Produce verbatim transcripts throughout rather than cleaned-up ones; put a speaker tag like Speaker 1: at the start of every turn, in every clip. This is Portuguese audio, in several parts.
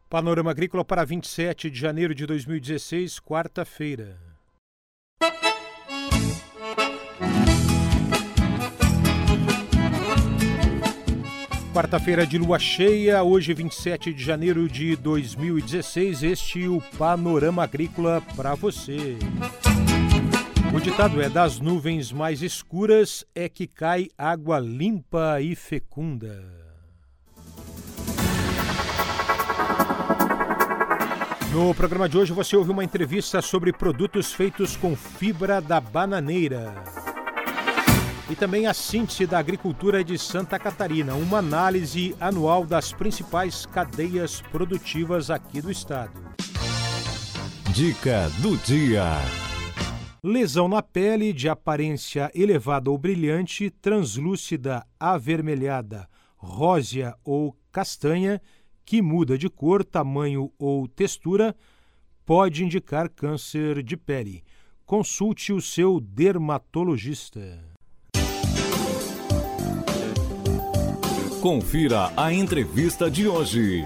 Speaker 1: Panorama Agrícola para vinte e sete de janeiro de dois mil e dezesseis, quarta-feira. Quarta-feira de lua cheia, hoje vinte e sete de janeiro de dois mil e dezesseis, este é o Panorama Agrícola para você. O ditado é: das nuvens mais escuras é que cai água limpa e fecunda. No programa de hoje você ouve uma entrevista sobre produtos feitos com fibra da bananeira. E também a síntese da agricultura de Santa Catarina, uma análise anual das principais cadeias produtivas aqui do estado.
Speaker 2: Dica do dia.
Speaker 1: Lesão na pele de aparência elevada ou brilhante, translúcida, avermelhada, rósea ou castanha, que muda de cor, tamanho ou textura, pode indicar câncer de pele. Consulte o seu dermatologista.
Speaker 2: Confira a entrevista de hoje.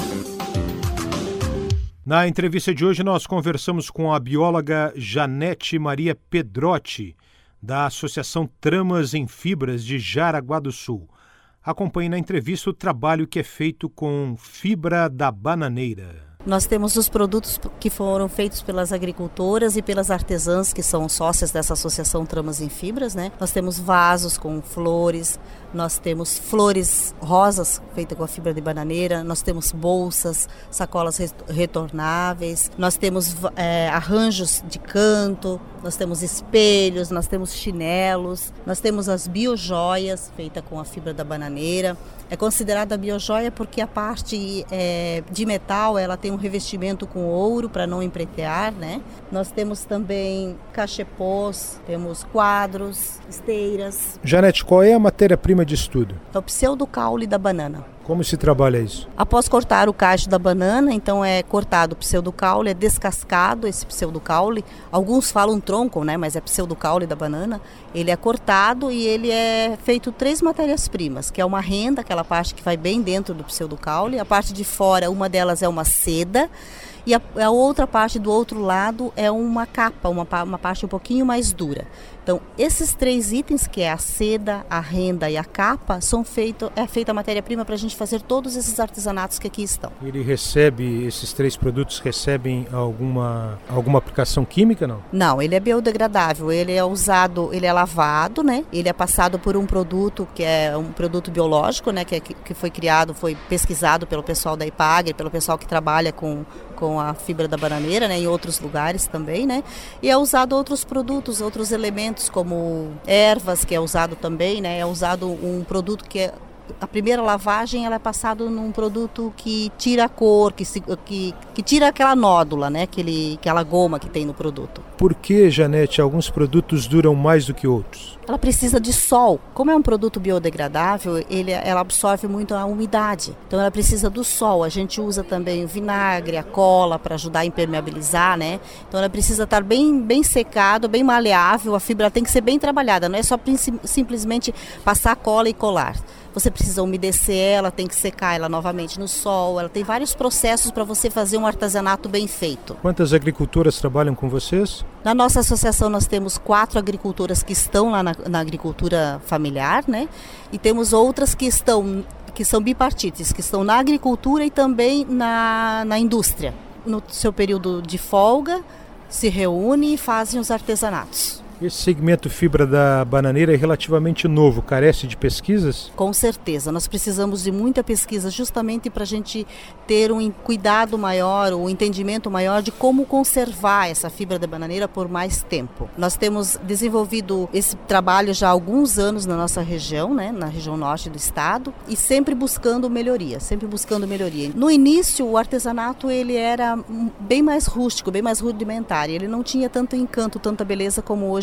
Speaker 1: Na entrevista de hoje nós conversamos com a bióloga Janete Maria Pedrotti, da Associação Tramas em Fibras de Jaraguá do Sul. Acompanhe na entrevista o trabalho que é feito com fibra da bananeira.
Speaker 3: Nós temos os produtos que foram feitos pelas agricultoras e pelas artesãs que são sócias dessa Associação Tramas em Fibras, né? Nós temos vasos com flores, nós temos flores rosas feitas com a fibra de bananeira, nós temos bolsas, sacolas retornáveis, nós temos é, arranjos de canto, nós temos espelhos, nós temos chinelos, nós temos as biojoias feitas com a fibra da bananeira. É considerada biojoia porque a parte é, de metal ela tem um revestimento com ouro para não empretear, né? Nós temos também cachepôs, temos quadros, esteiras.
Speaker 1: Janete, qual é a matéria-prima de estudo?
Speaker 3: É o pseudocaule da banana.
Speaker 1: Como se trabalha isso?
Speaker 3: Após cortar o cacho da banana, então é cortado o pseudocaule, é descascado esse pseudocaule. Alguns falam tronco, né? Mas é pseudocaule da banana. Ele é cortado e ele é feito três matérias-primas, que é uma renda, aquela parte que vai bem dentro do pseudocaule. A parte de fora, uma delas é uma seda. E a, a outra parte do outro lado é uma capa, uma, uma parte um pouquinho mais dura. Então, esses três itens, que é a seda, a renda e a capa, são feito, é feita a matéria-prima para a gente fazer todos esses artesanatos que aqui estão.
Speaker 1: Ele recebe, esses três produtos recebem alguma, alguma aplicação química, não?
Speaker 3: Não, ele é biodegradável, ele é usado, ele é lavado, né? Ele é passado por um produto que é um produto biológico, né? Que, é, que foi criado, foi pesquisado pelo pessoal da IPAGRE, pelo pessoal que trabalha com, com a fibra da bananeira, né? Em outros lugares também, né? E é usado outros produtos, outros elementos, como ervas, que é usado também, né? É usado um produto que é a primeira lavagem, ela é passado num produto que tira a cor, que, se, que, que tira aquela nódula, né? Aquele, aquela goma que tem no produto.
Speaker 1: Por que, Janete, alguns produtos duram mais do que outros?
Speaker 3: Ela precisa de sol. Como é um produto biodegradável, ele, ela absorve muito a umidade. Então ela precisa do sol. A gente usa também o vinagre, a cola para ajudar a impermeabilizar, né? Então ela precisa estar bem, bem secado, bem maleável. A fibra tem que ser bem trabalhada. Não é só simplesmente passar cola e colar. Você precisa umedecer ela, tem que secar ela novamente no sol. Ela tem vários processos para você fazer um artesanato bem feito.
Speaker 1: Quantas agricultoras trabalham com vocês?
Speaker 3: Na nossa associação nós temos quatro agricultoras que estão lá na, na agricultura familiar, né? E temos outras que estão, que são bipartites, que estão na agricultura e também na, na indústria. No seu período de folga, se reúnem e fazem os artesanatos.
Speaker 1: Esse segmento fibra da bananeira é relativamente novo, carece de pesquisas?
Speaker 3: Com certeza, nós precisamos de muita pesquisa justamente para a gente ter um cuidado maior, um entendimento maior de como conservar essa fibra da bananeira por mais tempo. Nós temos desenvolvido esse trabalho já há alguns anos na nossa região, né, na região norte do estado, e sempre buscando melhoria, sempre buscando melhoria. No início, o artesanato ele era bem mais rústico, bem mais rudimentar, ele não tinha tanto encanto, tanta beleza como hoje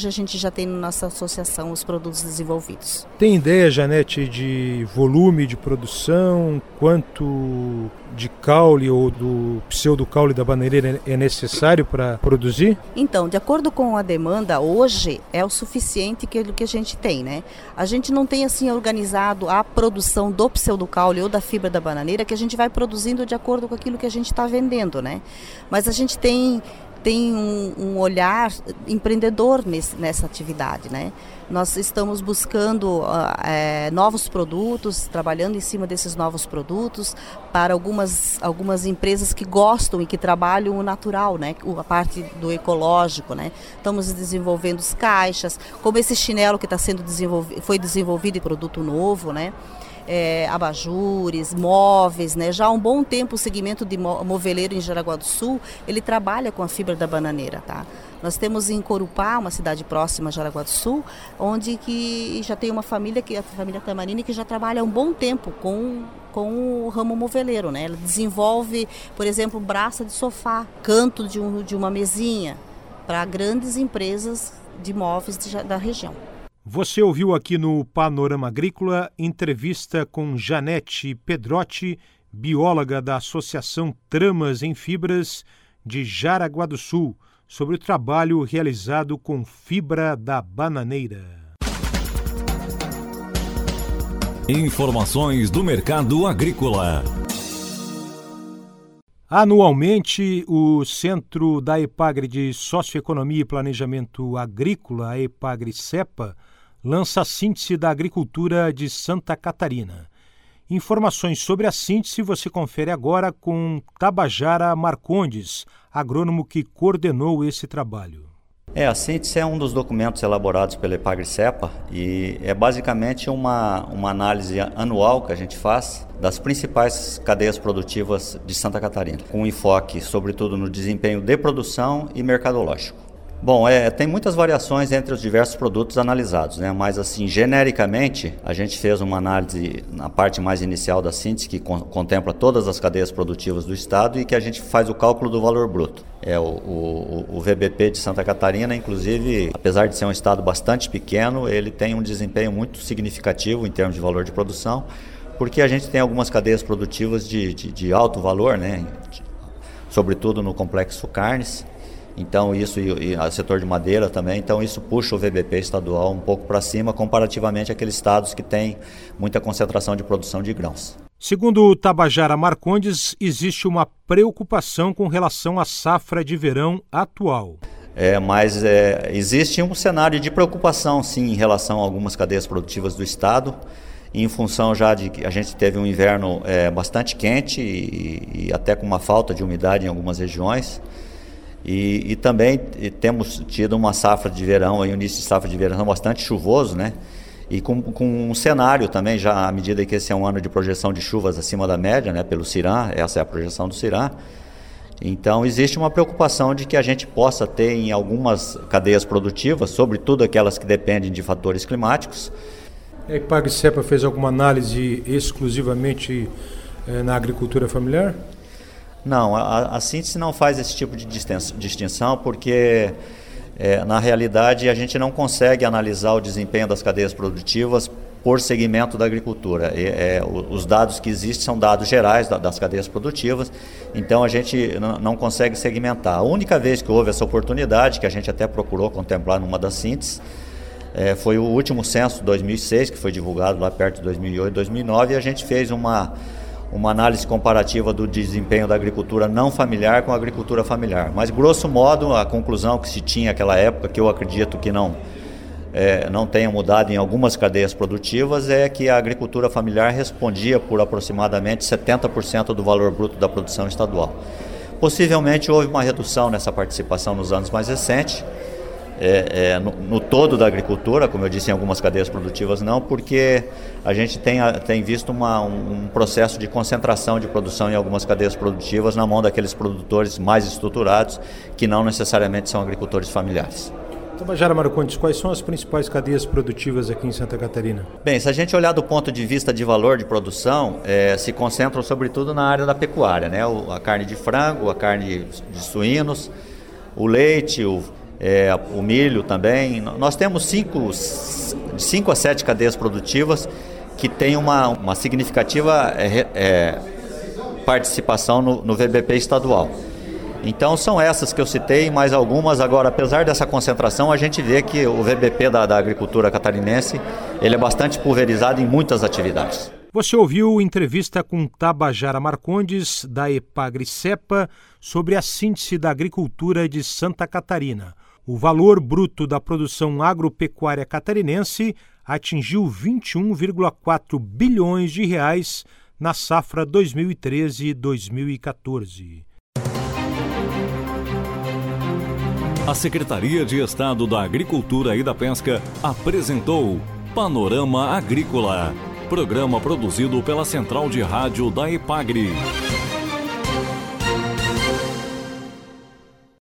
Speaker 3: a gente já tem na nossa associação os produtos desenvolvidos.
Speaker 1: Tem ideia, Janete, de volume de produção, quanto de caule ou do pseudo-caule da bananeira é necessário para produzir?
Speaker 3: Então, de acordo com a demanda, hoje é o suficiente que, que a gente tem, né? A gente não tem assim organizado a produção do pseudo-caule ou da fibra da bananeira, que a gente vai produzindo de acordo com aquilo que a gente está vendendo, né? Mas a gente tem... tem um, um olhar empreendedor nesse, nessa atividade, né? Nós estamos buscando uh, é, novos produtos, trabalhando em cima desses novos produtos para algumas, algumas empresas que gostam e que trabalham o natural, né? A parte do ecológico, né? Estamos desenvolvendo as caixas, como esse chinelo que está sendo desenvolvido, foi desenvolvido em produto novo, né? É, abajures, móveis, né? Já há um bom tempo o segmento de moveleiro em Jaraguá do Sul, ele trabalha com a fibra da bananeira, tá? Nós temos em Corupá, uma cidade próxima a Jaraguá do Sul, onde que já tem uma família, que a família Tamarini, que já trabalha há um bom tempo com, com o ramo moveleiro, né? Ela desenvolve, por exemplo, braça de sofá, canto de, um, de uma mesinha, para grandes empresas de móveis de, da região.
Speaker 1: Você ouviu aqui no Panorama Agrícola entrevista com Janete Pedrotti, bióloga da Associação Tramas em Fibras de Jaraguá do Sul, sobre o trabalho realizado com fibra da bananeira.
Speaker 2: Informações do mercado agrícola.
Speaker 1: Anualmente, o Centro da EPAGRE de Socioeconomia e Planejamento Agrícola, a EPAGRE-CEPA, lança a síntese da agricultura de Santa Catarina. Informações sobre a síntese você confere agora com Tabajara Marcondes, agrônomo que coordenou esse trabalho.
Speaker 4: É, a síntese é um dos documentos elaborados pela EPAGRE-CEPA e é basicamente uma, uma análise anual que a gente faz das principais cadeias produtivas de Santa Catarina, com enfoque sobretudo no desempenho de produção e mercadológico. Bom, é, tem muitas variações entre os diversos produtos analisados, né? Mas assim, genericamente, a gente fez uma análise na parte mais inicial da síntese, que con- contempla todas as cadeias produtivas do estado e que a gente faz o cálculo do valor bruto. É, o, o, o V B P de Santa Catarina, inclusive, apesar de ser um estado bastante pequeno, ele tem um desempenho muito significativo em termos de valor de produção, porque a gente tem algumas cadeias produtivas de, de, de alto valor, né? De, sobretudo no complexo carnes. Então isso, e o setor de madeira também, então isso puxa o V B P estadual um pouco para cima comparativamente àqueles estados que têm muita concentração de produção de grãos.
Speaker 1: Segundo o Tabajara Marcondes, existe uma preocupação com relação à safra de verão atual.
Speaker 4: É, mas é, existe um cenário de preocupação sim em relação a algumas cadeias produtivas do estado, em função já de que a gente teve um inverno é, bastante quente e, e até com uma falta de umidade em algumas regiões. E, e também temos tido uma safra de verão, aí, um início de safra de verão bastante chuvoso, né? E com, com um cenário também, já à medida que esse é um ano de projeção de chuvas acima da média, né? Pelo CIRAM, essa é a projeção do CIRAM. Então existe uma preocupação de que a gente possa ter em algumas cadeias produtivas, sobretudo aquelas que dependem de fatores climáticos.
Speaker 1: A EPAGRE-CEPA fez alguma análise exclusivamente eh, na agricultura familiar?
Speaker 4: Não, a, a síntese não faz esse tipo de distinção porque, é, na realidade, a gente não consegue analisar o desempenho das cadeias produtivas por segmento da agricultura. E, é, os dados que existem são dados gerais da, das cadeias produtivas, então a gente n- não consegue segmentar. A única vez que houve essa oportunidade, que a gente até procurou contemplar numa das sínteses, é, foi o último censo dois mil e seis, que foi divulgado lá perto de dois mil e oito, dois mil e nove, e a gente fez uma... uma análise comparativa do desempenho da agricultura não familiar com a agricultura familiar. Mas, grosso modo, a conclusão que se tinha naquela época, que eu acredito que não, é, não tenha mudado em algumas cadeias produtivas, é que a agricultura familiar respondia por aproximadamente setenta por cento do valor bruto da produção estadual. Possivelmente houve uma redução nessa participação nos anos mais recentes, É, é, no, no todo da agricultura, como eu disse, em algumas cadeias produtivas não, porque a gente tem, tem visto uma, um, um processo de concentração de produção em algumas cadeias produtivas na mão daqueles produtores mais estruturados, que não necessariamente são agricultores familiares.
Speaker 1: Tabajara Marcondes, quais são as principais cadeias produtivas aqui em Santa Catarina?
Speaker 4: Bem, se a gente olhar do ponto de vista de valor de produção, é, se concentram sobretudo na área da pecuária, né? O, a carne de frango, a carne de suínos, o leite, o é, o milho também. Nós temos cinco, de cinco a sete cadeias produtivas que têm uma, uma significativa é, é, participação no, no V B P estadual. Então são essas que eu citei, mais algumas. Agora, apesar dessa concentração, a gente vê que o V B P da, da agricultura catarinense ele é bastante pulverizado em muitas atividades.
Speaker 1: Você ouviu entrevista com Tabajara Marcondes, da Epagri-Cepa, sobre a síntese da agricultura de Santa Catarina. O valor bruto da produção agropecuária catarinense atingiu vinte e um vírgula quatro bilhões de reais na safra dois mil e treze a dois mil e quatorze.
Speaker 2: A Secretaria de Estado da Agricultura e da Pesca apresentou Panorama Agrícola, programa produzido pela Central de Rádio da Epagri.